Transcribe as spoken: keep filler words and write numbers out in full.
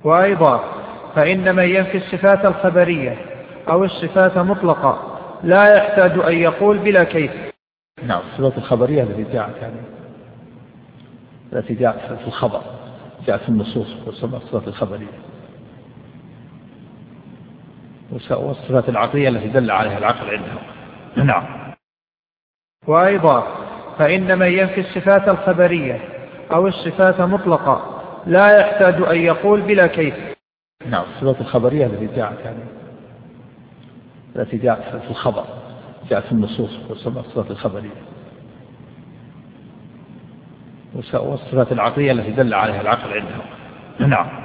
وأيضا فإن من ينفي الصفات الخبرية أو الصفات مطلقة لا يحتاج أن يقول بلا كيف. نعم، الصفات الخبرية التي جاءت يعني التي جاءت في الخبر، جاءت في النصوص، وسمى الصفات الخبرية. والصفات العقلية التي دل عليها العقل عندهم. نعم. وأيضا فإن من ينفي الصفات الخبرية أو الصفات مطلقة لا يحتاج أن يقول بلا كيف. نعم، الصفات الخبرية التي جاءت يعني التي جاءت في الخبر، جاءت في النصوص، وسمى الصفات الخبرية. والصفات العقلية التي دل عليها العقل عندهم. نعم.